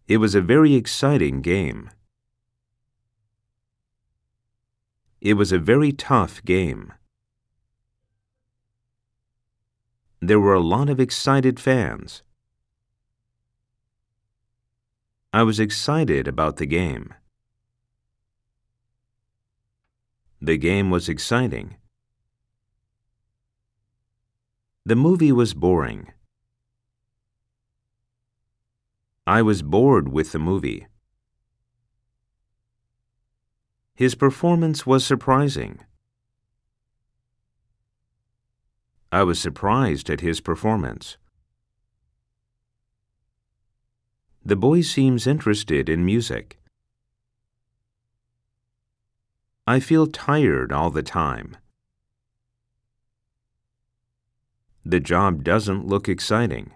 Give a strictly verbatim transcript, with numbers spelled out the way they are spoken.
It was a very exciting game. It was a very tough game. There were a lot of excited fans. I was excited about the game. The game was exciting. The movie was boring. I was bored with the movie. His performance was surprising. I was surprised at his performance. The boy seems interested in music. I feel tired all the time. The job doesn't look exciting.